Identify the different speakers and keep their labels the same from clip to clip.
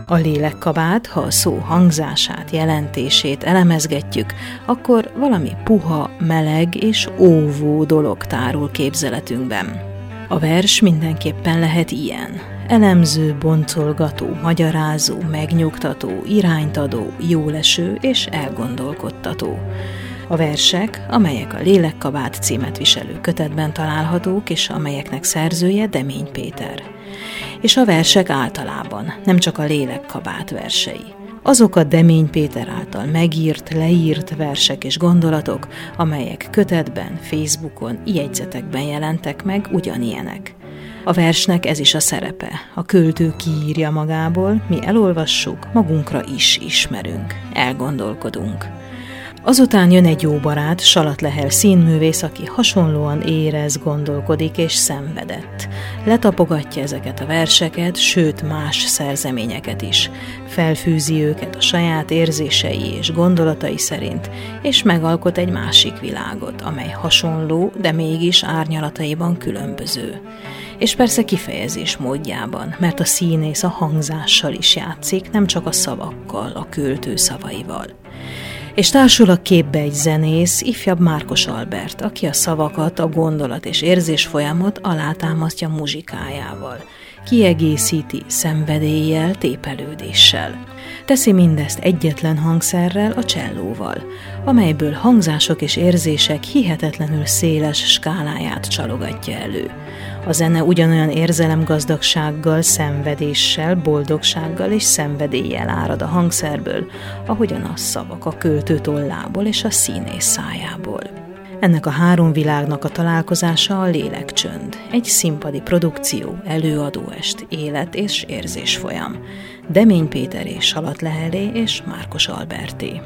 Speaker 1: A lélekkabát, ha a szó hangzását, jelentését elemezgetjük, akkor valami puha, meleg és óvó dolog tárul képzeletünkben. A vers mindenképpen lehet ilyen. Elemző, boncolgató, magyarázó, megnyugtató, irányt adó, jóleső és elgondolkodtató. A versek, amelyek a Lélekkabát címet viselő kötetben találhatók, és amelyeknek szerzője Demény Péter. És a versek általában, nem csak a Lélekkabát versei. Azok a Demény Péter által megírt, leírt versek és gondolatok, amelyek kötetben, Facebookon, jegyzetekben jelentek meg, ugyanilyenek. A versnek ez is a szerepe. A költő kiírja magából, mi elolvassuk, magunkra is ismerünk, elgondolkodunk. Azután jön egy jó barát, Salat Lehel színművész, aki hasonlóan érez, gondolkodik és szenvedett. Letapogatja ezeket a verseket, sőt más szerzeményeket is. Felfűzi őket a saját érzései és gondolatai szerint, és megalkot egy másik világot, amely hasonló, de mégis árnyalataiban különböző. És persze kifejezés módjában, mert a színész a hangzással is játszik, nem csak a szavakkal, a költő szavaival. És társul a képbe egy zenész, ifjabb Márkos Albert, aki a szavakat, a gondolat és érzés folyamot alátámasztja muzsikájával. Kiegészíti szenvedéllyel, tépelődéssel. Teszi mindezt egyetlen hangszerrel, a csellóval, amelyből hangzások és érzések hihetetlenül széles skáláját csalogatja elő. A zene ugyanolyan érzelemgazdagsággal, szenvedéssel, boldogsággal és szenvedéllyel árad a hangszerből, ahogyan a szavak a költő tollából és a színész szájából. Ennek a három világnak a találkozása a lélekcsönd, egy színpadi produkció, előadóest, élet és érzésfolyam. Demény Péter és Salat Lehelé és Márkos Alberté.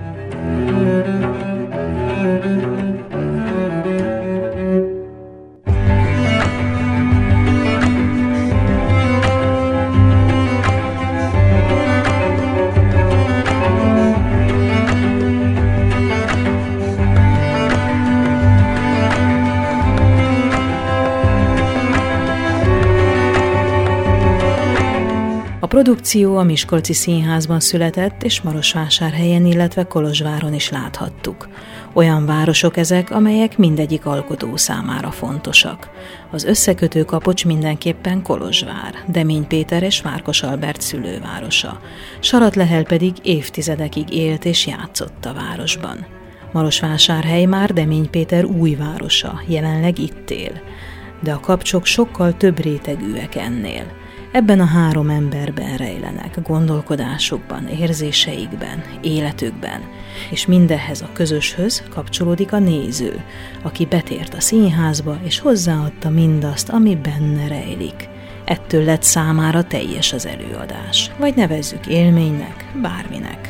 Speaker 1: A produkció a Miskolci Színházban született, és Marosvásárhelyen, illetve Kolozsváron is láthattuk. Olyan városok ezek, amelyek mindegyik alkotó számára fontosak. Az összekötő kapocs mindenképpen Kolozsvár, Demény Péter és Márkos Albert szülővárosa. Salat Lehel pedig évtizedekig élt és játszott a városban. Marosvásárhely már Demény Péter új városa, jelenleg itt él. De a kapcsok sokkal több rétegűek ennél. Ebben a három emberben rejlenek, gondolkodásukban, érzéseikben, életükben, és mindehhez a közöshöz kapcsolódik a néző, aki betért a színházba, és hozzáadta mindazt, ami benne rejlik. Ettől lett számára teljes az előadás, vagy nevezzük élménynek, bárminek.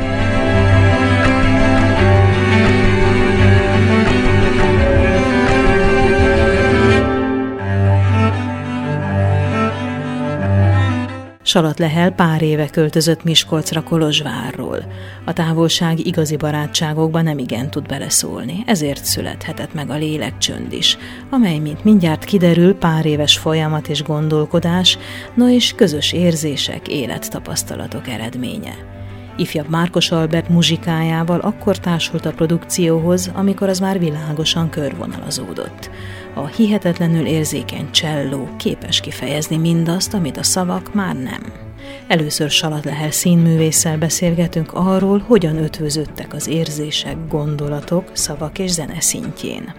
Speaker 1: Salat Lehel pár éve költözött Miskolcra Kolozsvárról. A távolság igazi barátságokba nemigen tud beleszólni, ezért születhetett meg a lélekcsönd is, amely, mint mindjárt kiderül, pár éves folyamat és gondolkodás, no és közös érzések, élettapasztalatok eredménye. Ifjabb Márkos Albert muzsikájával akkor társult a produkcióhoz, amikor az már világosan körvonalazódott. A hihetetlenül érzékeny cselló képes kifejezni mindazt, amit a szavak már nem. Először Salat Lehel színművésszel beszélgetünk arról, hogyan ötvöződtek az érzések, gondolatok, szavak és zene szintjén.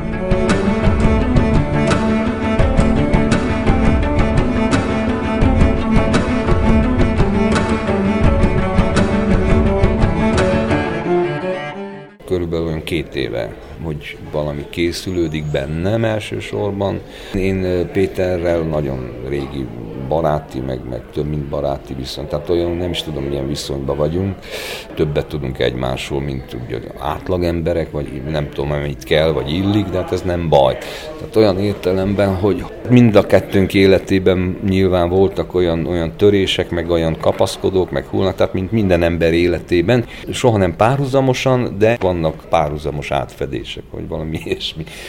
Speaker 2: Körülbelül olyan 2 éve, hogy valami készülődik bennem elsősorban. Én Péterrel nagyon régi baráti, meg több mint baráti viszony, tehát olyan nem is tudom, milyen viszonyban vagyunk. Többet tudunk egymásról, mint ugye átlag emberek, vagy nem tudom, amennyit kell, vagy illik, de hát ez nem baj. Tehát olyan értelemben, hogy mind a kettőnk életében nyilván voltak olyan törések, meg olyan kapaszkodók, meg hullnak, tehát mint minden ember életében. Soha nem párhuzamosan, de vannak párhuzamos átfedések, vagy valami ilyesmi.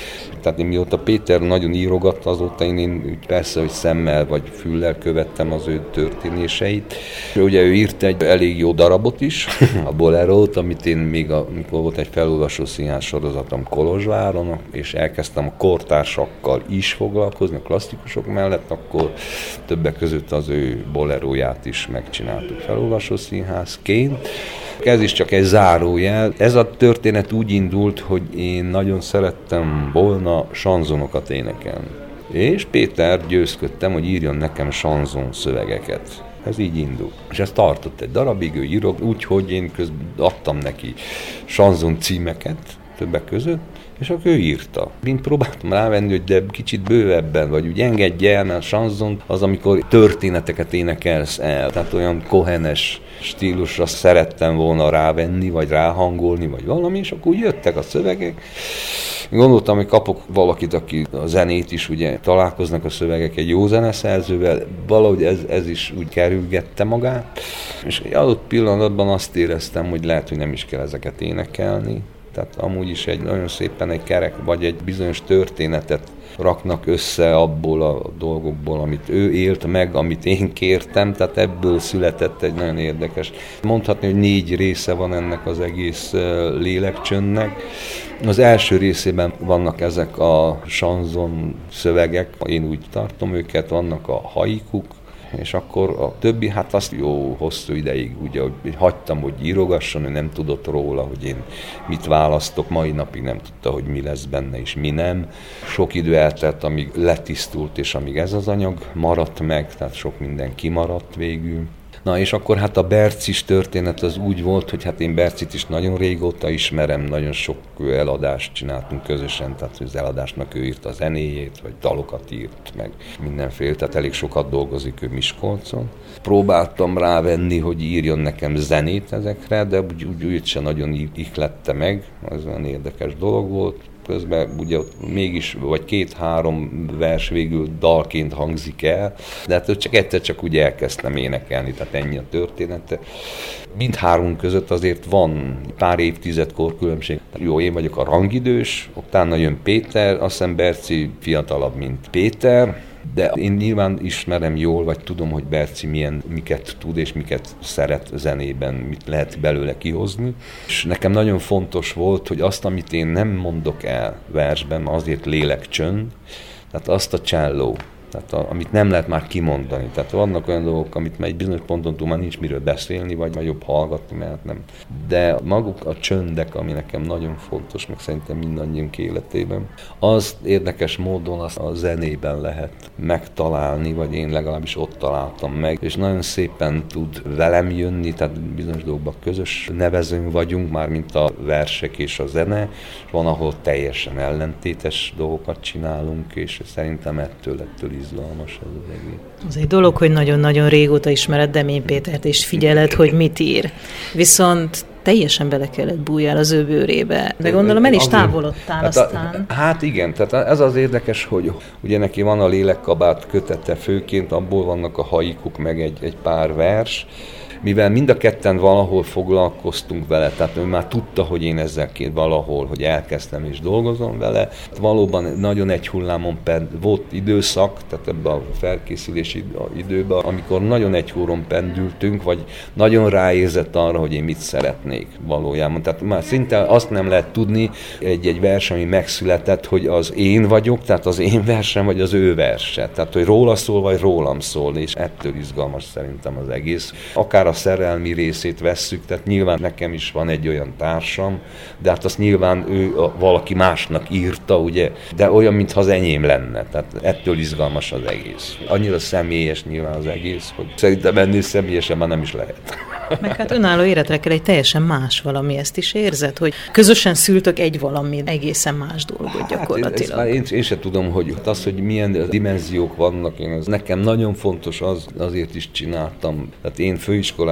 Speaker 2: Tehát én mióta Péter nagyon írogatta, azóta én persze, hogy szemmel vagy füllel követtem az ő történéseit. Ugye ő írt egy elég jó darabot is, a Bolerót, amit én még amikor volt egy felolvasó színház sorozatom Kolozsváron, és elkezdtem a kortársakkal is foglalkozni, a klasszikusok mellett, akkor többek között az ő Boleróját is megcsináltuk felolvasó színházként. Ez is csak egy zárójel. Ez a történet úgy indult, hogy én nagyon szerettem volna sanzonokat énekelni. És Péter győzködtem, hogy írjon nekem sanzon szövegeket. Ez így indult. És ez tartott egy darabig, ő írott, úgyhogy én közben adtam neki sanzon címeket többek között, és akkor ő írta. Én próbáltam rávenni, hogy de kicsit bővebben, vagy úgy engedje el, mert a sanzon az, amikor történeteket énekelsz el. Tehát olyan kohenes stílusra szerettem volna rávenni, vagy ráhangolni, vagy valami, és akkor úgy jöttek a szövegek. Gondoltam, hogy kapok valakit, aki a zenét is, ugye találkoznak a szövegek egy jó zeneszerzővel, valahogy ez is úgy kerülgette magát, és egy adott pillanatban azt éreztem, hogy lehet, hogy nem is kell ezeket énekelni. Tehát amúgy is nagyon szépen egy kerek, vagy egy bizonyos történetet raknak össze abból a dolgokból, amit ő élt meg, amit én kértem, tehát ebből született egy nagyon érdekes. Mondhatni, hogy 4 része van ennek az egész lélekcsöndnek. Az első részében vannak ezek a sanzon szövegek, én úgy tartom őket, vannak a haikuk, és akkor a többi, hát azt jó hosszú ideig ugye, hogy hagytam, hogy írogasson, ő nem tudott róla, hogy én mit választok, mai napig nem tudta, hogy mi lesz benne és mi nem. Sok idő eltelt, amíg letisztult, és amíg ez az anyag maradt meg, tehát sok minden kimaradt végül. Na és akkor hát a Bercis történet az úgy volt, hogy hát én Bercit is nagyon régóta ismerem, nagyon sok eladást csináltunk közösen, tehát az eladásnak ő írt a zenéjét, vagy dalokat írt, meg mindenféle, tehát elég sokat dolgozik ő Miskolcon. Próbáltam rávenni, hogy írjon nekem zenét ezekre, de úgy se nagyon ihlette meg, ez olyan érdekes dolog volt. Közben ugye mégis, vagy 2-3 vers végül dalként hangzik el, de hát csak egyszer csak úgy elkezdtem énekelni, tehát ennyi a története. Mindhármunk között azért van pár évtized korkülönbség. Jó, én vagyok a rangidős, utána jön Péter, azt hiszem Berci fiatalabb, mint Péter, de én nyilván ismerem jól, vagy tudom, hogy Berci miket tud és miket szeret zenében, mit lehet belőle kihozni. És nekem nagyon fontos volt, hogy azt, amit én nem mondok el versben, azért lélekcsönd, tehát azt a cselló, tehát amit nem lehet már kimondani. Tehát vannak olyan dolgok, amit már egy bizonyos ponton túl már nincs miről beszélni, vagy már jobb hallgatni, mert nem. De maguk a csöndek, ami nekem nagyon fontos, meg szerintem mindannyiunk életében, az érdekes módon azt a zenében lehet megtalálni, vagy én legalábbis ott találtam meg, és nagyon szépen tud velem jönni, tehát bizonyos dolgokban közös nevezőnk vagyunk, már mint a versek és a zene, és van, ahol teljesen ellentétes dolgokat csinálunk, és szerintem ettől izgalmas ez az egész.
Speaker 1: Az egy dolog, hogy nagyon-nagyon régóta ismered Demény Pétert, és figyeled, hogy mit ír. Viszont teljesen bele kellett bújjál az ő bőrébe. De gondolom el is távolodtál aztán.
Speaker 2: Hát igen, tehát ez az érdekes, hogy ugye neki van a Lélekkabát kötete főként, abból vannak a haikuk, meg egy pár vers, mivel mind a ketten valahol foglalkoztunk vele, tehát ő már tudta, hogy én ezzel valahol, hogy elkezdtem és dolgozom vele. Valóban nagyon egy hullámon volt időszak, tehát ebben a felkészülési időben, amikor nagyon egy húron pendültünk, vagy nagyon ráérzett arra, hogy én mit szeretnék valójában. Tehát már szinte azt nem lehet tudni egy vers, ami megszületett, hogy az én vagyok, tehát az én versem, vagy az ő verse. Tehát, hogy róla szól, vagy rólam szól, és ettől izgalmas szerintem az egész. Akár a szerelmi részét vesszük, tehát nyilván nekem is van egy olyan társam, de hát azt nyilván ő valaki másnak írta, ugye, de olyan, mintha az enyém lenne, tehát ettől izgalmas az egész. Annyira személyes nyilván az egész, hogy szerintem ennél személyesebben nem is lehet.
Speaker 1: Meg hát önálló életre kell egy teljesen más valami, ezt is érzed, hogy közösen szültök egy valami egészen más dolgot gyakorlatilag.
Speaker 2: Hát én sem tudom, hogy az, hogy milyen dimenziók vannak, nekem nagyon fontos, azért is csináltam. Tehát én főiskolás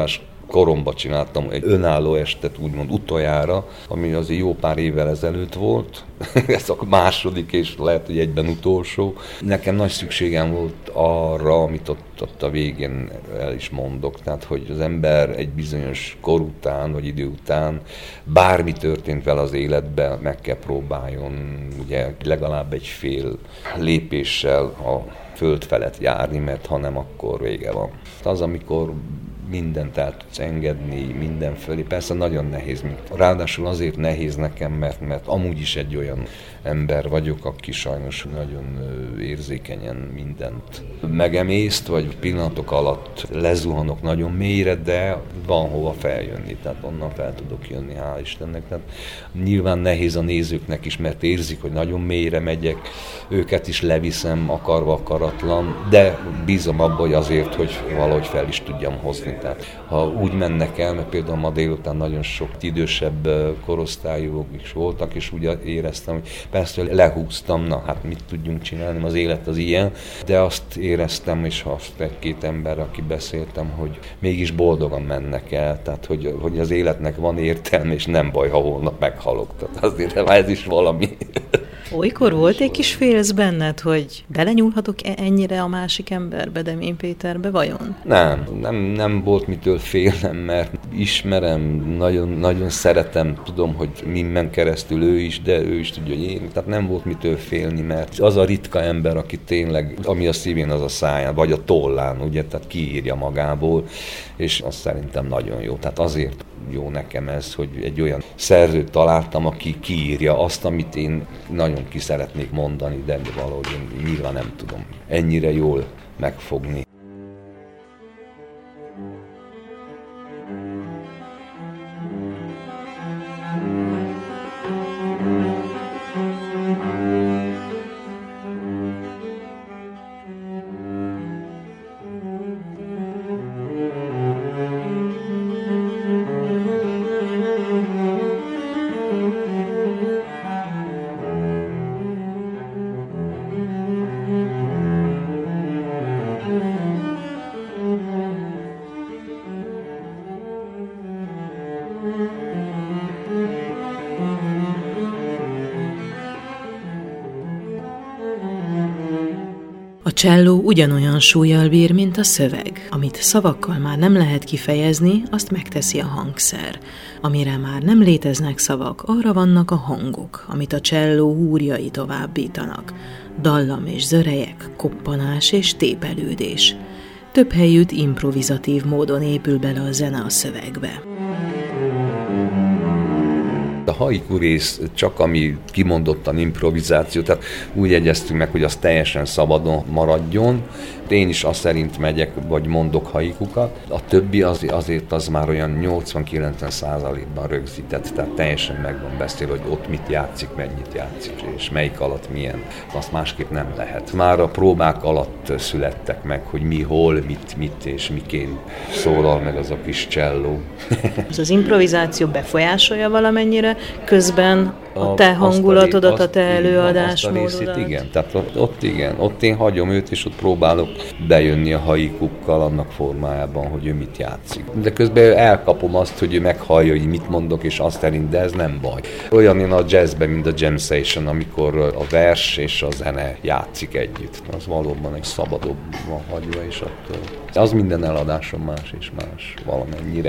Speaker 2: koromban csináltam egy önálló estet, úgymond utoljára, ami azért jó pár évvel ezelőtt volt. Ez a második, és lehet, hogy egyben utolsó. Nekem nagy szükségem volt arra, amit ott a végén el is mondok, tehát, hogy az ember egy bizonyos kor után, vagy idő után bármi történt vele az életben, meg kell próbáljon ugye legalább egy fél lépéssel a föld felett járni, mert ha nem, akkor vége van. Az, amikor mindent el tudsz engedni, mindenfelé. Persze nagyon nehéz. Ráadásul azért nehéz nekem, mert amúgy is egy olyan ember vagyok, aki sajnos nagyon érzékenyen mindent megemészt, vagy pillanatok alatt lezuhanok nagyon mélyre, de van hova feljönni, tehát onnan fel tudok jönni, hál' Istennek. Tehát nyilván nehéz a nézőknek is, mert érzik, hogy nagyon mélyre megyek, őket is leviszem akarva akaratlan, de bízom abban, hogy azért, hogy valahogy fel is tudjam hozni. Tehát ha úgy mennek el, mert például ma délután nagyon sok idősebb korosztályúak is voltak, és úgy éreztem, hogy persze lehúztam, na hát mit tudjunk csinálni, az élet az ilyen, de azt éreztem, és azt egy-két ember, aki beszéltem, hogy mégis boldogan mennek el, tehát hogy az életnek van értelme, és nem baj, ha holnap meghalok. Tehát azért ez is valami.
Speaker 1: Olykor volt egy kis félsz benned, hogy belenyúlhatok ennyire a másik emberbe, Demény Péterbe, vajon?
Speaker 2: Nem volt mitől félnem, mert ismerem, nagyon, nagyon szeretem, tudom, hogy minden keresztül ő is, de ő is tudja, hogy én. Tehát nem volt mitől félni, mert az a ritka ember, aki tényleg, ami a szívén, az a száján, vagy a tollán, ugye, tehát kiírja magából, és azt szerintem nagyon jó. Tehát azért jó nekem ez, hogy egy olyan szerzőt találtam, aki kiírja azt, amit én nagyon ki szeretnék mondani, de valahogy én nyilván nem tudom ennyire jól megfogni.
Speaker 1: A cselló ugyanolyan súllyal bír, mint a szöveg. Amit szavakkal már nem lehet kifejezni, azt megteszi a hangszer. Amire már nem léteznek szavak, arra vannak a hangok, amit a cselló húrjai továbbítanak. Dallam és zörejek, koppanás és tépelődés. Több helyütt improvizatív módon épül bele a zene a szövegbe.
Speaker 2: A haiku rész csak ami kimondottan improvizáció, tehát úgy egyeztünk meg, hogy az teljesen szabadon maradjon. Én is azt szerint megyek, vagy mondok haikukat. A többi azért az már olyan 80-90%-ban rögzített, tehát teljesen meg van beszélve, hogy ott mit játszik, mennyit játszik, és melyik alatt milyen. Azt másképp nem lehet. Már a próbák alatt születtek meg, hogy mi, hol, mit és miként szólal meg az a kis cselló.
Speaker 1: Az improvizáció befolyásolja valamennyire közben a te hangulatodat, a te előadásmódodat?
Speaker 2: Igen, tehát ott én hagyom őt, és ott próbálok bejönni a haikukkal annak formájában, hogy ő mit játszik. De közben elkapom azt, hogy ő meghallja, hogy mit mondok, és azt szerint, de ez nem baj. Olyan én a jazzben, mint a jam session, amikor a vers és a zene játszik együtt. Az valóban egy szabadobb van hagyva, és attól. Az minden eladáson más és más valamennyire.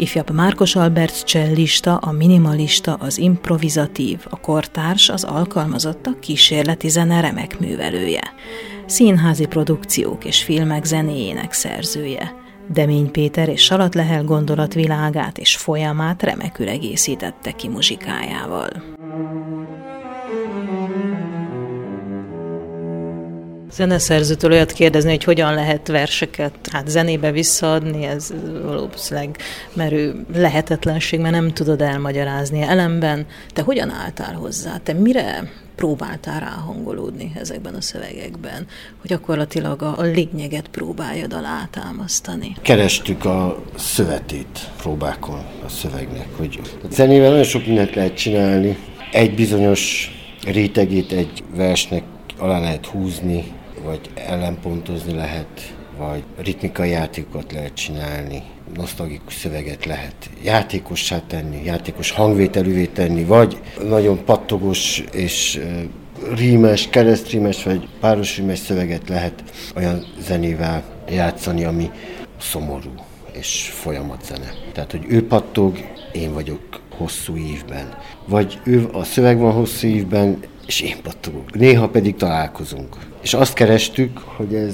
Speaker 1: Ifjabb Márkos Albert csellista, a minimalista, az improvizatív, a kortárs, az alkalmazott, a kísérleti zene remek művelője. Színházi produkciók és filmek zenéjének szerzője. Demény Péter és Salat Lehel gondolatvilágát és folyamát remekül egészítette ki muzsikájával. Zeneszerzőtől olyat kérdezni, hogy hogyan lehet verseket zenébe visszaadni, ez valószínűleg merő lehetetlenség, mert nem tudod elmagyarázni. Ellenben te hogyan álltál hozzá? Te mire próbáltál ráhangolódni ezekben a szövegekben, hogy gyakorlatilag a lényeget próbáljad alátámasztani?
Speaker 3: Kerestük a szövetét, próbákon a szövegnek, hogy a zenével nagyon sok mindent lehet csinálni. Egy bizonyos rétegét egy versnek alá lehet húzni, vagy ellenpontozni lehet, vagy ritmikai játékokat lehet csinálni, nosztalgikus szöveget lehet játékossá tenni, játékos hangvételűvé tenni, vagy nagyon pattogós és rímes, keresztrímes, vagy párosrímes szöveget lehet olyan zenével játszani, ami szomorú és folyamatzene. Tehát, hogy ő pattog, én vagyok hosszú ívben. Vagy ő a szöveg van hosszú ívben, és én pattogok. Néha pedig találkozunk. És azt kerestük, hogy ez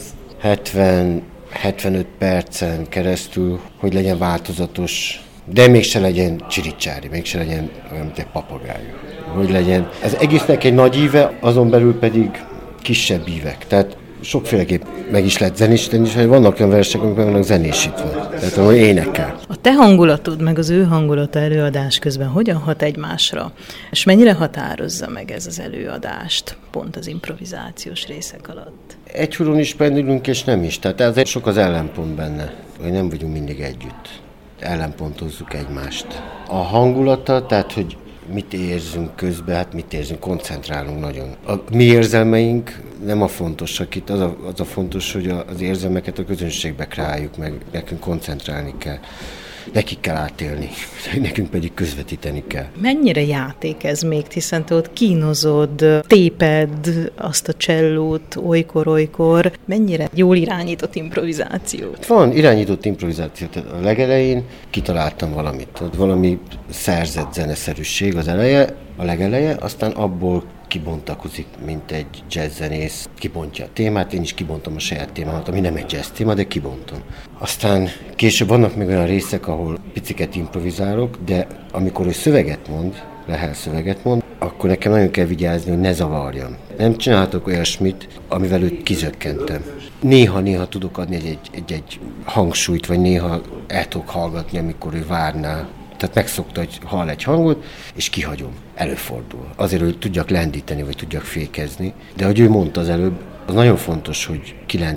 Speaker 3: 70-75 percen keresztül, hogy legyen változatos, de mégse legyen csiricsári, mégse legyen olyan, mint egy papagáj. Hogy legyen. Ez egésznek egy nagy íve, azon belül pedig kisebb ívek. Tehát sokféleképp meg is lehet zenésíteni, és vannak olyan versek, amik meg vannak zenésítve. Tehát ahol énekel.
Speaker 1: A te hangulatod, meg az ő hangulata előadás közben hogyan hat egymásra? És mennyire határozza meg ez az előadást, pont az improvizációs részek alatt?
Speaker 3: Egy huron is pendülünk, és nem is. Tehát ez sok az ellenpont benne, hogy nem vagyunk mindig együtt. Ellenpontozzuk egymást. A hangulata, tehát, hogy mit érzünk közben, hát mit érzünk, koncentrálunk nagyon. A mi érzelmeink nem a fontosak itt, az a fontos, hogy az érzelmeket a közönségbe kreáljuk meg, nekünk koncentrálni kell. Nekik kell átélni, nekünk pedig közvetíteni kell.
Speaker 1: Mennyire játék ez még, hiszen te ott kínozod, téped azt a csellót olykor-olykor. Mennyire jól irányított improvizáció?
Speaker 3: Van irányított improvizáció. A legelején kitaláltam valamit. Ott valami szerzett zeneszerűség az eleje, a legeleje, aztán abból kibontakozik, mint egy jazzzenész. Kibontja a témát, én is kibontom a saját témámat, ami nem egy jazz téma, de kibontom. Aztán később vannak még olyan részek, ahol piciket improvizálok, de amikor ő szöveget mond, Lehel szöveget mond, akkor nekem nagyon kell vigyázni, hogy ne zavarjam. Nem csinálhatok olyasmit, amivel őt kizökkentem. Néha tudok adni egy hangsúlyt, vagy néha el tudok hallgatni, amikor ő várná. Tehát megszokta, hogy hall egy hangot, és kihagyom. Előfordul. Azért, hogy tudjak lendíteni, vagy tudjak fékezni. De ahogy ő mondta az előbb, az nagyon fontos, hogy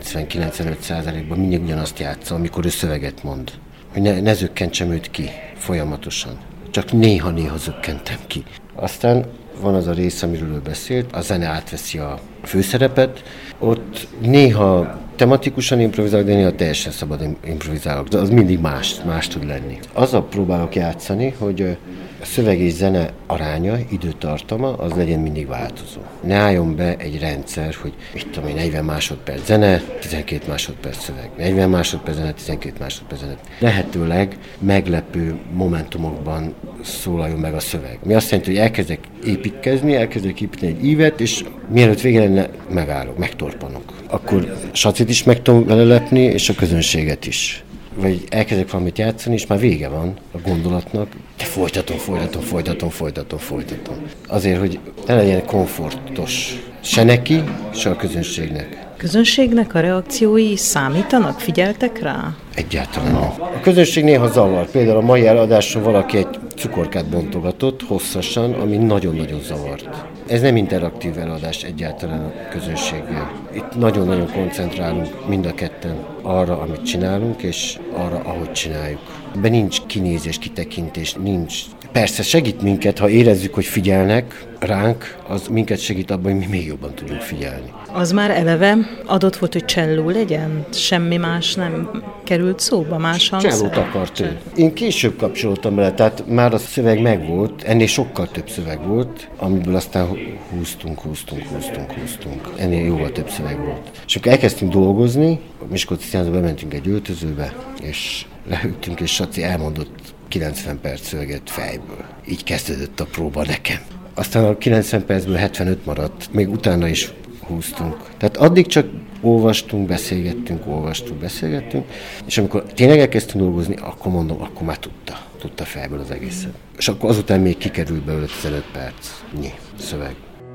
Speaker 3: 90-95%-ban mindig ugyanazt játsza, amikor ő szöveget mond. Hogy ne zökkentsem őt ki folyamatosan. Csak néha zökkentem ki. Aztán van az a rész, amiről ő beszélt, a zene átveszi a főszerepet. Ott néha tematikusan improvizálok, de néha teljesen szabad improvizálok. De az mindig más tud lenni. Azzal próbálok játszani, hogy a szöveg és zene aránya, időtartama, az legyen mindig változó. Ne álljon be egy rendszer, hogy 40 másodperc zene, 12 másodperc szöveg. 40 másodperc zene, 12 másodperc zene. Lehetőleg meglepő momentumokban szólaljon meg a szöveg. Mi azt jelenti, hogy elkezdek építeni egy ívet, és mielőtt vége lenne, megállok, megtorpanok. Akkor Sacit is meg tudom vele lepni, és a közönséget is. Vagy elkezdek valamit játszani, és már vége van a gondolatnak, de folytatom. Azért, hogy ne legyen komfortos se neki, se a közönségnek.
Speaker 1: Közönségnek a reakciói számítanak? Figyeltek rá?
Speaker 3: Egyáltalán nem. A közönség néha zavar. Például a mai előadáson valaki egy cukorkát bontogatott hosszasan, ami nagyon-nagyon zavart. Ez nem interaktív előadás egyáltalán a közönséggel. Itt nagyon-nagyon koncentrálunk mind a ketten arra, amit csinálunk, és arra, ahogy csináljuk. Ebben nincs kinézés, kitekintés, nincs. Persze segít minket, ha érezzük, hogy figyelnek ránk, az minket segít abban, hogy mi még jobban tudjuk figyelni.
Speaker 1: Az már eleve adott volt, hogy cselló legyen? Semmi más nem került szóba, más hangszer?
Speaker 3: Csellót akart ő. Én később kapcsoltam bele, tehát már a szöveg megvolt, ennél sokkal több szöveg volt, amiből aztán húztunk. Ennél jóval több szöveg volt. És akkor elkezdtünk dolgozni, a Miskolci Színházba bementünk egy öltözőbe, és leültünk, és Saci elmondott 90 perc szöveget fejből. Így kezdődött a próba nekem. Aztán a 90 percből 75 maradt, még utána is húztunk. Tehát addig csak olvastunk, beszélgettünk, és amikor tényleg elkezdtünk dolgozni, akkor mondom, akkor már tudta fejből az egészet. És akkor azután még kikerült belőle 15 percnyi szöveg.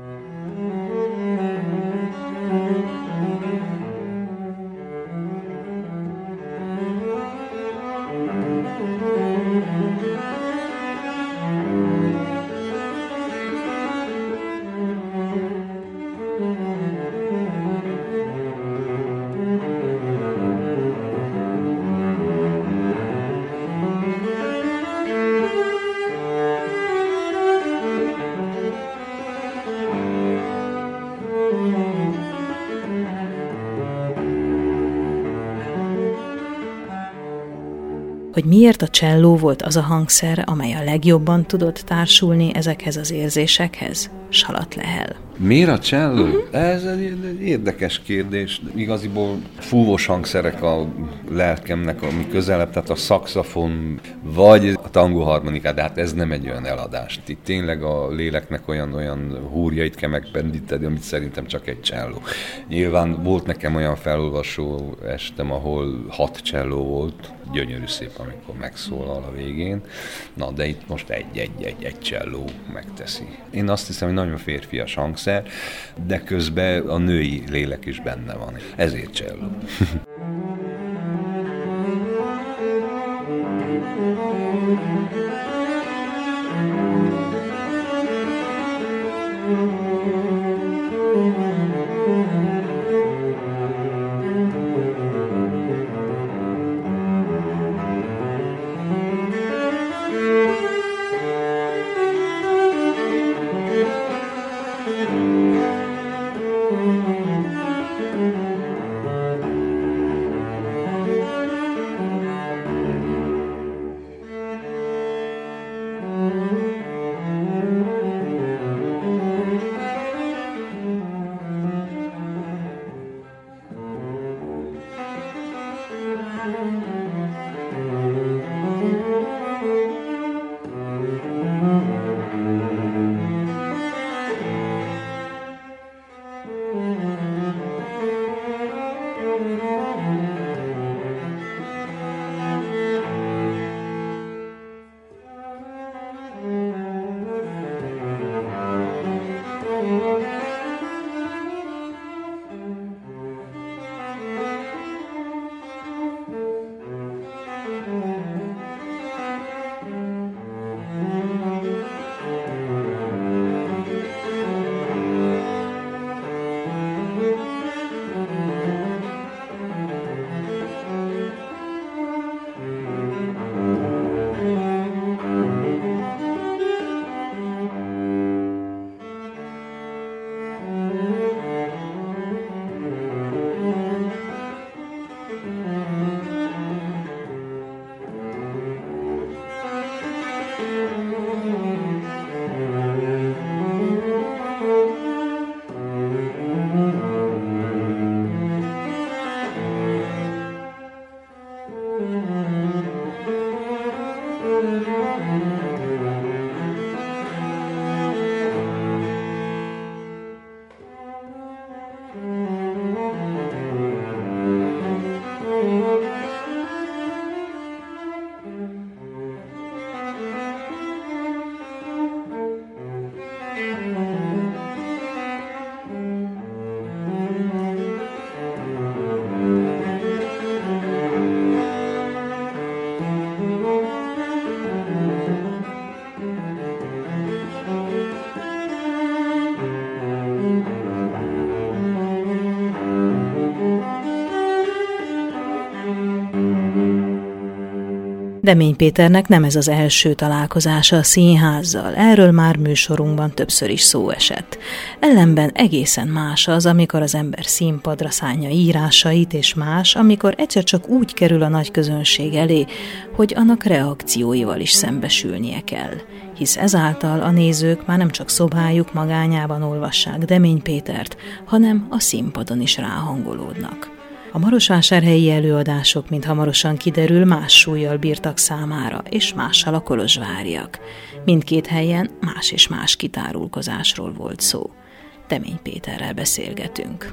Speaker 1: Hogy miért a cselló volt az a hangszer, amely a legjobban tudott társulni ezekhez az érzésekhez? Salat Lehel.
Speaker 2: Miért a cselló? Ez egy érdekes kérdés. Igaziból fúvós hangszerek a lelkemnek, ami közelebb, tehát a szaxofon vagy a tangóharmonika, de hát ez nem egy olyan eladás. Itt tényleg a léleknek olyan húrjait kell megpendíteni, amit szerintem csak egy cselló. Nyilván volt nekem olyan felolvasó estem, ahol 6 cselló volt, gyönyörű szép, amikor megszólal a végén. Na, de itt most egy cselló megteszi. Én azt hiszem, hogy nagyon férfias hangszer, de közben a női lélek is benne van. Ezért cselló.
Speaker 1: Demény Péternek nem ez az első találkozása a színházzal, erről már műsorunkban többször is szó esett. Ellenben egészen más az, amikor az ember színpadra szánja írásait, és más, amikor egyszer csak úgy kerül a nagy közönség elé, hogy annak reakcióival is szembesülnie kell. Hisz ezáltal a nézők már nem csak szobájuk magányában olvassák Demény Pétert, hanem a színpadon is ráhangolódnak. A marosvásárhelyi előadások, mint hamarosan kiderül, más súllyal bírtak számára, és mással a kolozsváriak. Mindkét helyen más és más kitárulkozásról volt szó. Temény Péterrel beszélgetünk.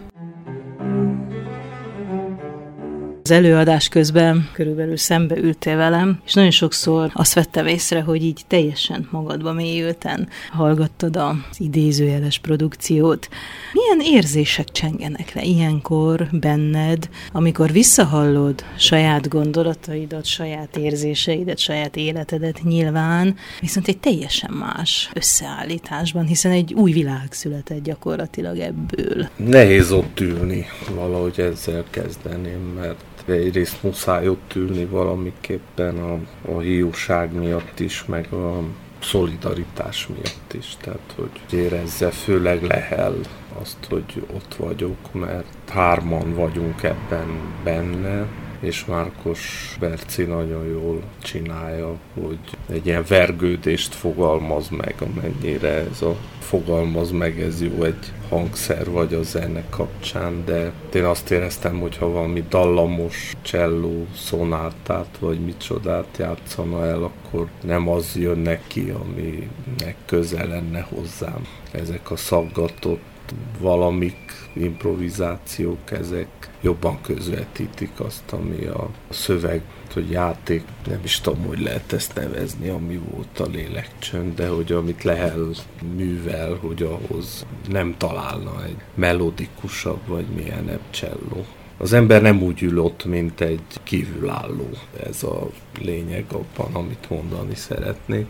Speaker 1: Az előadás közben körülbelül szembe ültél velem, és nagyon sokszor azt vettem észre, hogy így teljesen magadba mélyülten hallgattad az idézőjeles produkciót. Milyen érzések csengenek le ilyenkor benned, amikor visszahallod saját gondolataidat, saját érzéseidet, saját életedet nyilván, viszont egy teljesen más összeállításban, hiszen egy új világ született gyakorlatilag ebből.
Speaker 4: Nehéz ott ülni, valahogy ezzel kezdeném, mert egyrészt muszáj ott ülni valamiképpen a hiúság miatt is, meg a szolidaritás miatt is. Tehát, hogy érezze főleg Lehel azt, hogy ott vagyok, mert hárman vagyunk ebben benne, és Márkos Berci nagyon jól csinálja, hogy egy ilyen vergődést fogalmaz meg, amennyire ez a fogalmaz meg, ez jó egy hangszer vagy a zene kapcsán, de én azt éreztem, hogy ha valami dallamos cselló szonátát vagy micsodát játszana el, akkor nem az jönne ki, aminek közel lenne hozzám. Ezek a szaggatott valamik, improvizációk, ezek jobban közvetítik azt, ami a szöveg, hogy játék, nem is tudom, hogy lehet ezt nevezni, ami volt a lélekcsönd, de hogy amit Lehel művel, hogy ahhoz nem találna egy melodikusabb vagy milyenebb cselló. Az ember nem úgy ül ott, mint egy kívülálló. Ez a lényeg abban, amit mondani szeretnék.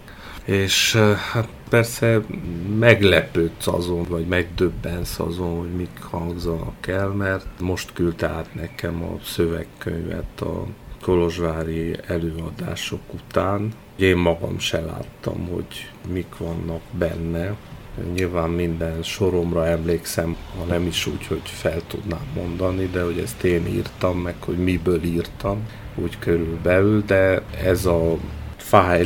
Speaker 4: És hát persze meglepődsz azon, vagy megdöbbensz azon, hogy mik hangzanak el, mert most küldte át nekem a szövegkönyvet a kolozsvári előadások után. Én magam se láttam, hogy mik vannak benne. Nyilván minden soromra emlékszem, ha nem is úgy, hogy fel tudnám mondani, de hogy ezt én írtam, meg hogy miből írtam, úgy körülbelül, de ez a fájl,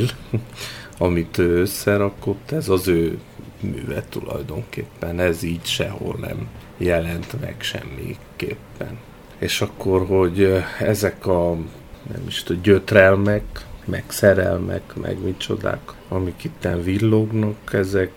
Speaker 4: amit ő összerakott, ez az ő műve tulajdonképpen, ez így sehol nem jelent meg semmiképpen. És akkor, hogy ezek a nem is tudom, gyötrelmek, meg szerelmek, meg micsodák, amik itten villognak, ezek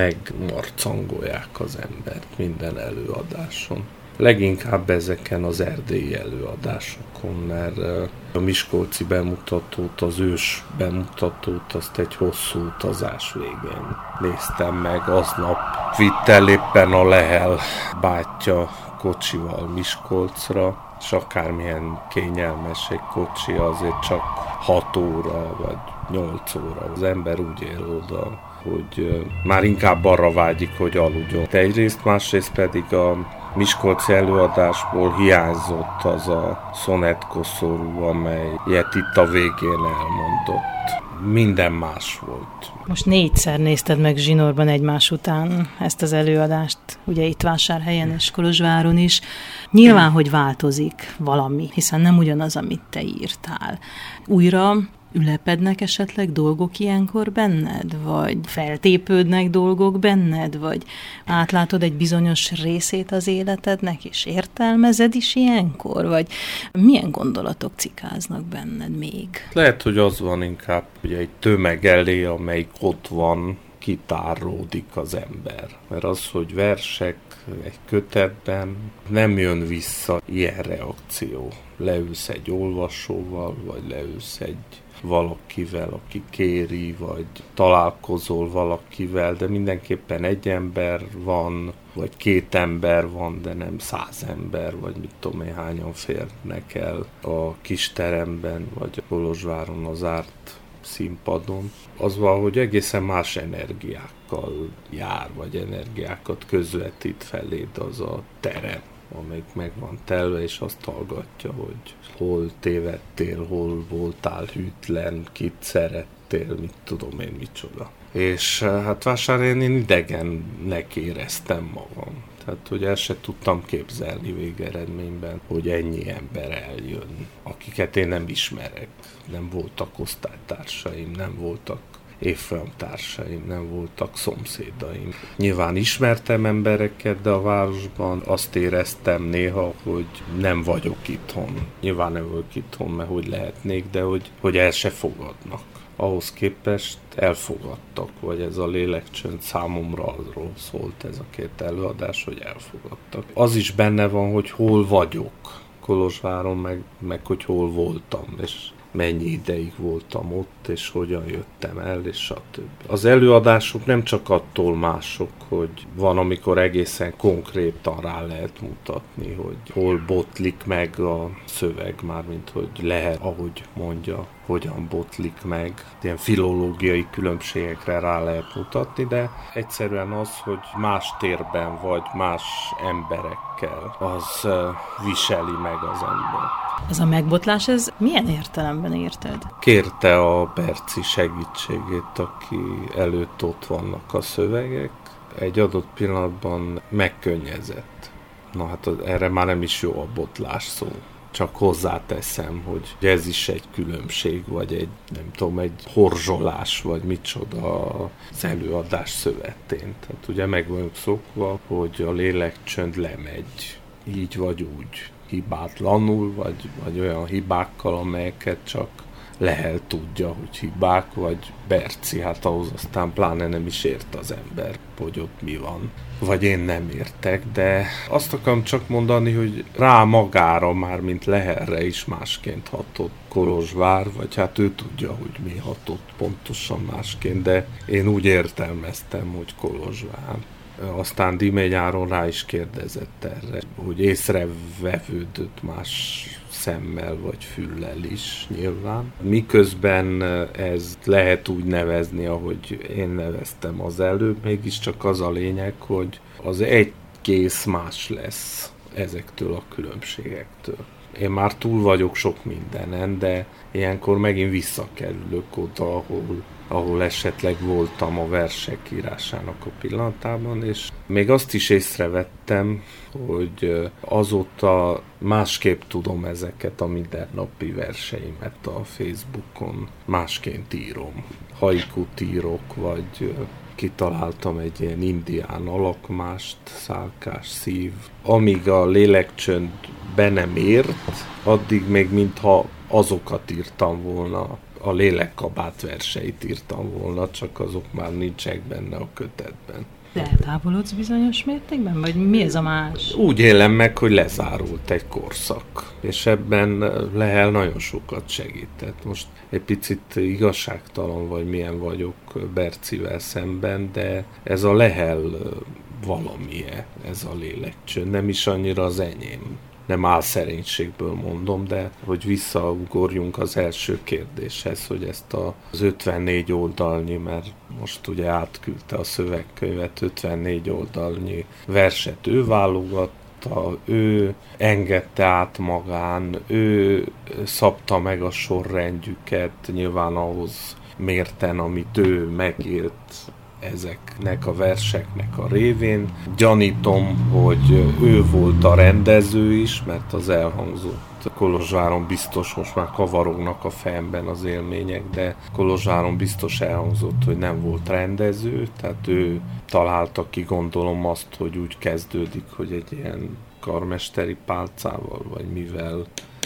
Speaker 4: megmarcangolják az embert minden előadáson. Leginkább ezeken az erdélyi előadásokon, mert a miskolci bemutatót, az ős bemutatót, azt egy hosszú utazás végén néztem meg. Aznap vitt el éppen a Lehel bátyja kocsival Miskolcra, és akármilyen kényelmes egy kocsi, azért csak 6 óra vagy 8 óra. Az ember úgy él oda, hogy már inkább arra vágyik, hogy aludjon. De egyrészt, másrészt pedig a miskolci előadásból hiányzott az a szonetkoszorú, amelyet itt a végén elmondott. Minden más volt.
Speaker 1: Most 4-szer nézted meg zsinórban egymás után ezt az előadást, ugye itt Vásárhelyen és Kolozsváron is. Nyilván, hogy változik valami, hiszen nem ugyanaz, amit te írtál. Újra ülepednek esetleg dolgok ilyenkor benned? Vagy feltépődnek dolgok benned? Vagy átlátod egy bizonyos részét az életednek, és értelmezed is ilyenkor? Vagy milyen gondolatok cikáznak benned még?
Speaker 4: Lehet, hogy az van inkább, hogy egy tömeg elé, amelyik ott van, kitárlódik az ember. Mert az, hogy versek egy kötetben, nem jön vissza ilyen reakció. Leülsz egy olvasóval, vagy leülsz egy valakivel, aki kéri, vagy találkozol valakivel, de mindenképpen egy ember van, vagy 2 ember van, de nem 100 ember, vagy mit tudom én, hányan férnek el a kis teremben, vagy a Kolozsváron az zárt színpadon. Az van, hogy egészen más energiákkal jár, vagy energiákat közvetít feléd az a terem, amelyik meg van telve, és azt hallgatja, hogy hol tévedtél, hol voltál hűtlen, kit szerettél, mit tudom én, micsoda. És hát Vásárhelyen én idegennek éreztem magam. Tehát, hogy el se tudtam képzelni végeredményben, hogy ennyi ember eljön, akiket én nem ismerek. Nem voltak osztálytársaim, nem voltak évfolyamtársaim, nem voltak szomszédaim. Nyilván ismertem embereket, de a városban azt éreztem néha, hogy nem vagyok itthon. Nyilván nem vagyok itthon, mert hogy lehetnék, de hogy el se fogadnak. Ahhoz képest elfogadtak, vagy ez a lélekcsönd számomra arról szólt ez a két előadás, hogy elfogadtak. Az is benne van, hogy hol vagyok Kolozsváron, meg hogy hol voltam, és mennyi ideig voltam ott, és hogyan jöttem el, és stb. Az előadások nem csak attól mások, hogy van, amikor egészen konkrétan rá lehet mutatni, hogy hol botlik meg a szöveg, mármint hogy lehet, ahogy mondja, hogyan botlik meg. Ilyen filológiai különbségekre rá lehet mutatni, de egyszerűen az, hogy más térben vagy más emberekkel, az viseli meg az ember.
Speaker 1: Ez a megbotlás, ez milyen értelemben érted?
Speaker 4: Kérte a Berci segítségét, aki előtt ott vannak a szövegek. Egy adott pillanatban megkönnyezett. Na hát erre már nem is jó a botlás szó. Csak hozzáteszem, hogy ez is egy különbség, vagy egy, nem tudom, egy horzsolás, vagy micsoda az előadás szövetén. Tehát ugye meg vagyunk szokva, hogy a lélekcsönd lemegy, így vagy úgy, hibátlanul, vagy olyan hibákkal, amelyeket csak Lehel tudja, hogy hibák, vagy Berci, hát ahhoz aztán pláne nem is ért az ember, hogy ott mi van. Vagy én nem értek, de azt akarom csak mondani, hogy rá magára már, mint Lehelre is másként hatott Kolozsvár, vagy hát ő tudja, hogy mi hatott pontosan másként, de én úgy értelmeztem, hogy Kolozsvár. Aztán Dimény Áron rá is kérdezett erre, hogy észrevevődött más szemmel vagy füllel is nyilván. Miközben ez lehet úgy nevezni, ahogy én neveztem az előbb, mégiscsak az a lényeg, hogy az egy kész más lesz ezektől a különbségektől. Én már túl vagyok sok mindenen, de ilyenkor megint visszakerülök oda, ahol esetleg voltam a versek írásának a pillanatában, és még azt is észrevettem, hogy azóta másképp tudom ezeket a mindennapi verseimet a Facebookon, másként írom. Haikut írok, vagy kitaláltam egy ilyen indián alakmást, szálkás szív. Amíg a lélekcsönd be nem ért, addig még mintha azokat írtam volna, a lélekkabát verseit írtam volna, csak azok már nincsenek benne a kötetben.
Speaker 1: De eltávolodsz bizonyos mértékben? Vagy mi ez a más?
Speaker 4: Úgy élem meg, hogy lezárult egy korszak, és ebben Lehel nagyon sokat segített. Most egy picit igazságtalan vagy milyen vagyok Bercivel szemben, de ez a Lehel valamie, ez a lélekcsönd, nem is annyira az enyém. Nem álszerénységből mondom, de hogy visszaugorjunk az első kérdéshez, hogy ezt az 54 oldalnyi, mert most ugye átküldte a szövegkönyvet, 54 oldalnyi verset ő válogatta, ő engedte át magán, ő szabta meg a sorrendjüket, nyilván ahhoz mérten, amit ő megírt ezeknek a verseknek a révén. Gyanítom, hogy ő volt a rendező is, mert az elhangzott. Kolozsváron biztos, most már kavarognak a fejemben az élmények, de Kolozsváron biztos elhangzott, hogy nem volt rendező, tehát ő találta ki, gondolom azt, hogy úgy kezdődik, hogy egy ilyen karmesteri pálcával, vagy mivel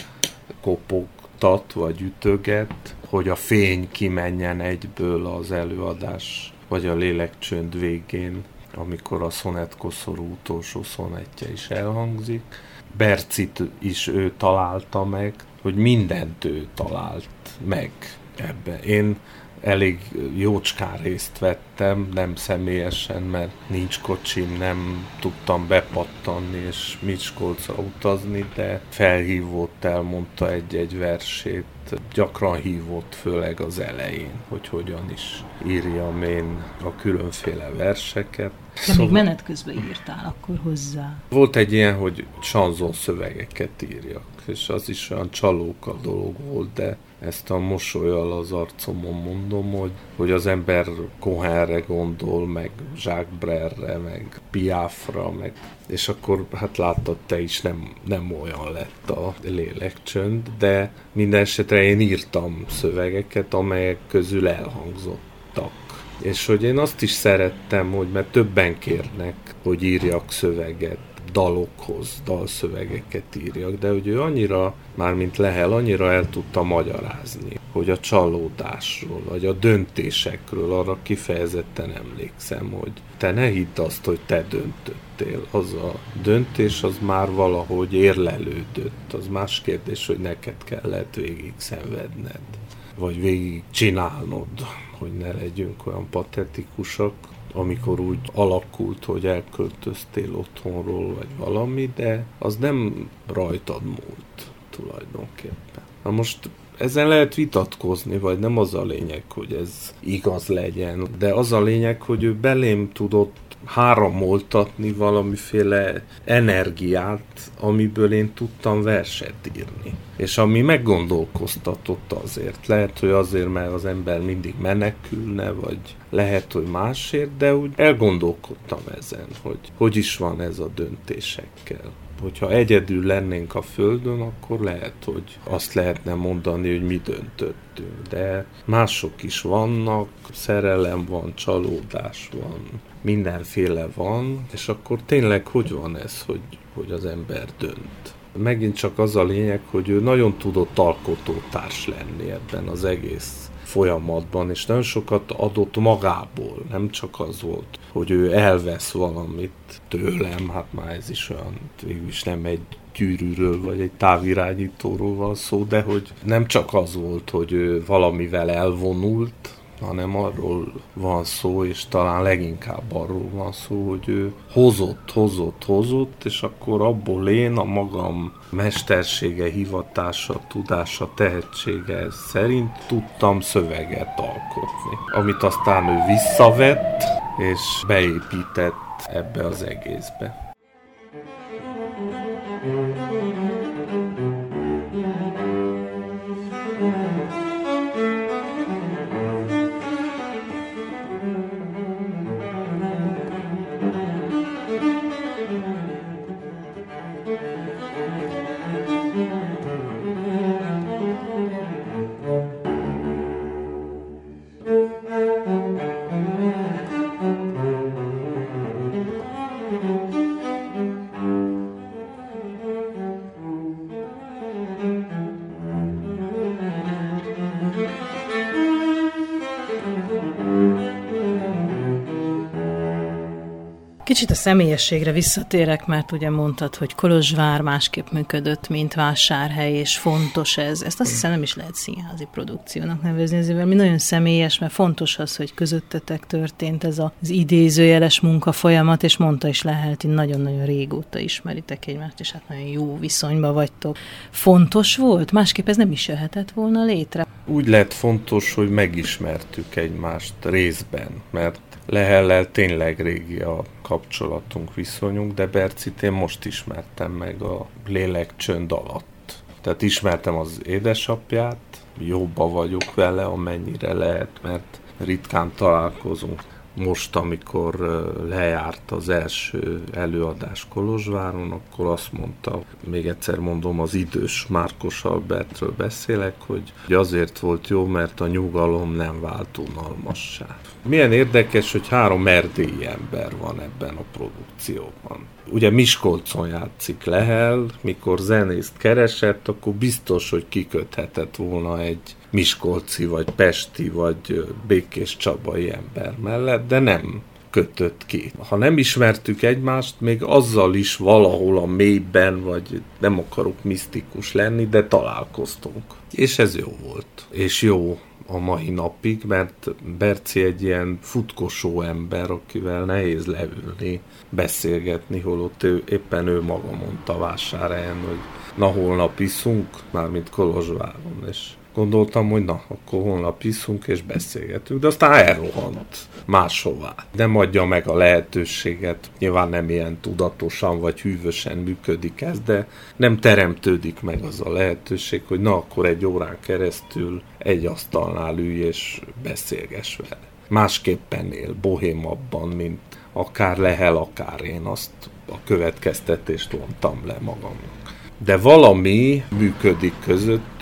Speaker 4: kopogtat, vagy ütöget, hogy a fény kimenjen egyből az előadás vagy a lélekcsönd végén, amikor a szonetkoszorú utolsó szonettje is elhangzik. Bercit is ő találta meg, hogy mindent ő talált meg ebben. Én elég jócskán részt vettem, nem személyesen, mert nincs kocsim, nem tudtam bepattanni és Miskolcra utazni, de felhívott, elmondta egy versét, gyakran hívott, főleg az elején, hogy hogyan is írjam én a különféle verseket.
Speaker 1: De még menet közben írtál akkor hozzá.
Speaker 4: Volt egy ilyen, hogy sanzon szövegeket írjak, és az is olyan csalóka dolog volt, de ezt a mosollyal az arcomon mondom, hogy az ember Cohenre gondol, meg Jacques Brelre, meg Piafra, meg, és akkor hát láttad te is, nem olyan lett a lélekcsönd, de minden esetre én írtam szövegeket, amelyek közül elhangzott írtak. És hogy én azt is szerettem, hogy mert többen kérnek, hogy írjak szöveget, dalokhoz, dalszövegeket írjak, de hogy ő annyira, mármint Lehel, annyira el tudta magyarázni, hogy a csalódásról, vagy a döntésekről arra kifejezetten emlékszem, hogy te ne hidd azt, hogy te döntöttél. Az a döntés, az már valahogy érlelődött. Az más kérdés, hogy neked kellett végig szenvedned, vagy végig csinálnod, hogy ne legyünk olyan patetikusak, amikor úgy alakult, hogy elköltöztél otthonról, vagy valami, de az nem rajtad múlt tulajdonképpen. Na most ezen lehet vitatkozni, vagy nem az a lényeg, hogy ez igaz legyen, de az a lényeg, hogy ő belém tudott háramoltatni valamiféle energiát, amiből én tudtam verset írni. És ami meggondolkoztatott azért. Lehet, hogy azért, mert az ember mindig menekülne, vagy lehet, hogy másért, de úgy elgondolkodtam ezen, hogy is van ez a döntésekkel. Hogyha egyedül lennénk a Földön, akkor lehet, hogy azt lehetne mondani, hogy mi döntöttünk. De mások is vannak, szerelem van, csalódás van, mindenféle van, és akkor tényleg hogy van ez, hogy az ember dönt? Megint csak az a lényeg, hogy ő nagyon tudott alkotótárs lenni ebben az egész folyamatban, és nagyon sokat adott magából, nem csak az volt, hogy ő elvesz valamit tőlem, hát már ez is olyan, végülis nem egy gyűrűről vagy egy távirányítóról van szó, de hogy nem csak az volt, hogy ő valamivel elvonult, hanem arról van szó, és talán leginkább arról van szó, hogy ő hozott, és akkor abból én a magam mestersége, hivatása, tudása, tehetsége szerint tudtam szöveget alkotni, amit aztán ő visszavett, és beépített ebbe az egészbe.
Speaker 1: Kicsit a személyességre visszatérek, mert ugye mondtad, hogy Kolozsvár másképp működött, mint Vásárhely, és fontos ez. Ezt azt hiszem nem is lehet színházi produkciónak nevezni, ezért valami nagyon személyes, mert fontos az, hogy közöttetek történt ez az idézőjeles munkafolyamat, és mondta is Lehel, hogy nagyon-nagyon régóta ismeritek egymást, és hát nagyon jó viszonyban vagytok. Fontos volt? Másképp ez nem is jöhetett volna létre?
Speaker 4: Úgy lett fontos, hogy megismertük egymást részben, mert Lehellel tényleg régi a kapcsolatunk, viszonyunk, de Bercit én most ismertem meg a lélekcsönd alatt. Tehát ismertem az édesapját, jobban vagyok vele, amennyire lehet, mert ritkán találkozunk. Most, amikor lejárt az első előadás Kolozsváron, akkor azt mondta, még egyszer mondom, az idős Márkos Albertről beszélek, hogy azért volt jó, mert a nyugalom nem vált unalmassá. Milyen érdekes, hogy 3 erdélyi ember van ebben a produkcióban. Ugye Miskolcon játszik Lehel, mikor zenészt keresett, akkor biztos, hogy kiköthetett volna egy miskolci, vagy pesti, vagy békéscsabai ember mellett, de nem kötött ki. Ha nem ismertük egymást, még azzal is valahol a mélyben, vagy nem akarok misztikus lenni, de találkoztunk. És ez jó volt. És jó a mai napig, mert Berci egy ilyen futkosó ember, akivel nehéz leülni, beszélgetni, holott éppen ő maga mondta Vásárhelyen, hogy na holnap iszunk, mármint Kolozsváron, és gondoltam, hogy na, akkor holnap iszunk és beszélgetünk, de aztán elrohant máshová. Nem adja meg a lehetőséget, nyilván nem ilyen tudatosan vagy hűvösen működik ez, de nem teremtődik meg az a lehetőség, hogy na, akkor egy órán keresztül egy asztalnál ülj és beszélgess vele. Másképpen él, bohémabban, mint akár Lehel, akár én, azt a következtetést vontam le magamnak. De valami működik közöttünk,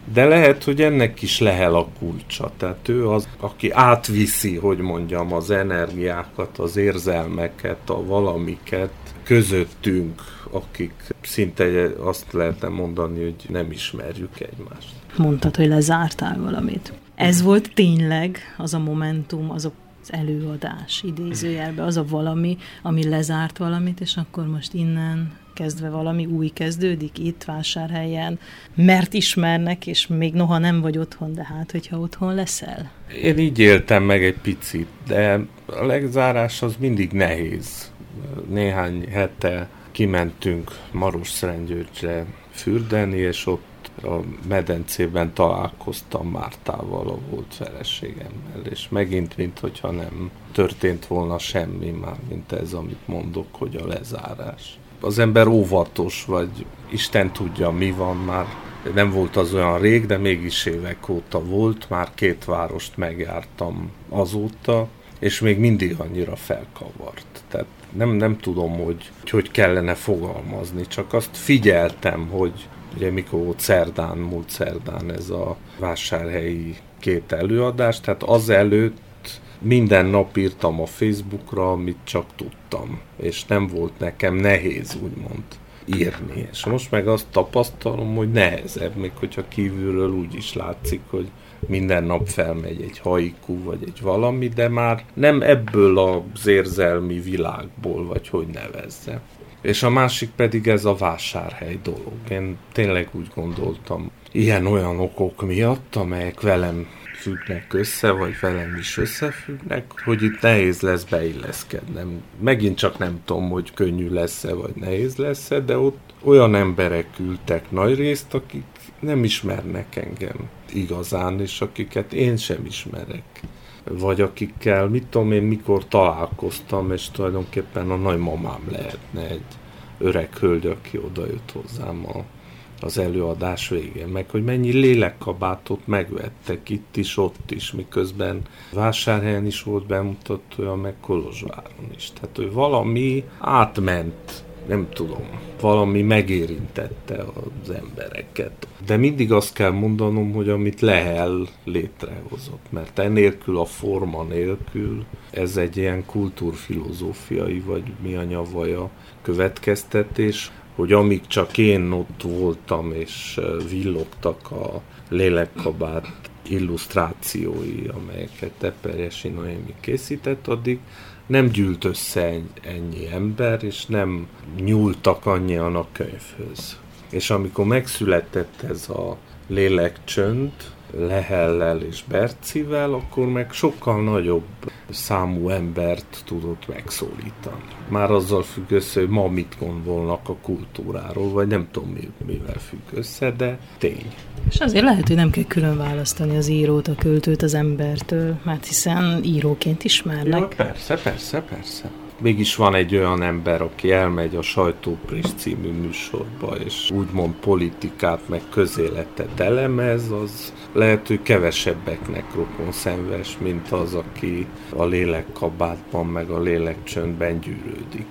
Speaker 4: De lehet, hogy ennek is lehel a kulcsa. Tehát ő az, aki átviszi, hogy mondjam, az energiákat, az érzelmeket, a valamiket közöttünk, akik szinte azt lehetne mondani, hogy nem ismerjük egymást.
Speaker 1: Mondtad, hogy lezártál valamit. Ez volt tényleg az a momentum, az előadás idézőjelbe, az a valami, ami lezárt valamit, és akkor most innen kezdve valami új kezdődik itt Vásárhelyen, mert ismernek, és még noha nem vagy otthon, de hát, hogyha otthon leszel.
Speaker 4: Én így éltem meg egy picit, de a lezárás az mindig nehéz. Néhány hete kimentünk Marosszerengyőcsre fürdeni, és ott a medencében találkoztam Mártával, a volt feleségemmel, és megint, minthogyha nem történt volna semmi már, mint ez, amit mondok, hogy a lezárás. Az ember óvatos, vagy Isten tudja, mi van már. Nem volt az olyan rég, de mégis évek óta volt, már 2 várost megjártam azóta, és még mindig annyira felkavart. Tehát nem tudom, hogy kellene fogalmazni, csak azt figyeltem, hogy ugye mikor volt múlt szerdán ez a vásárhelyi 2 előadás, tehát azelőtt minden nap írtam a Facebookra, amit csak tudtam, és nem volt nekem nehéz, úgymond, írni. És most meg azt tapasztalom, hogy nehezebb, még hogyha kívülről úgy is látszik, hogy minden nap felmegy egy haiku, vagy egy valami, de már nem ebből az érzelmi világból, vagy hogy nevezze. És a másik pedig ez a Vásárhely dolog. Én tényleg úgy gondoltam, ilyen-olyan okok miatt, amelyek velem függnek össze, vagy velem is összefüggnek, hogy itt nehéz lesz beilleszkednem. Megint csak nem tudom, hogy könnyű lesz-e, vagy nehéz lesz-e, de ott olyan emberek ültek nagyrészt, akik nem ismernek engem igazán, és akiket én sem ismerek. Vagy akikkel, mit tudom én, mikor találkoztam, és tulajdonképpen a nagymamám lehetne egy öreg hölgy, aki odajött hozzám az előadás végén, meg hogy mennyi lélekkabátot megvettek itt is, ott is, miközben Vásárhelyen is volt bemutatója, meg Kolozsváron is. Tehát, hogy valami átment, nem tudom, valami megérintette az embereket. De mindig azt kell mondanom, hogy amit Lehel létrehozott, mert enélkül, a forma nélkül ez egy ilyen kultúrfilozófiai, vagy mi a nyavaja következtetés, hogy amíg csak én ott voltam, és villogtak a lélekkabát illusztrációi, amelyeket Teperjesi Noémi készített, addig nem gyűlt össze ennyi ember, és nem nyúltak annyian a könyvhöz. És amikor megszületett ez a lélekcsönd, Lehellel és Bercivel, akkor meg sokkal nagyobb számú embert tudott megszólítani. Már azzal függ össze, hogy ma mit gondolnak a kultúráról, vagy nem tudom mivel függ össze, de tény.
Speaker 1: És azért lehet, hogy nem kell külön választani az írót, a költőt az embertől, mert hiszen íróként ismernek.
Speaker 4: Ja, persze. Mégis van egy olyan ember, aki elmegy a Sajtópris című műsorba, és úgymond politikát, meg közéletet elemez, az lehet, hogy kevesebbeknek rokonszenves, mint az, aki a lélekkabátban, meg a lélekcsöndben gyűrődik.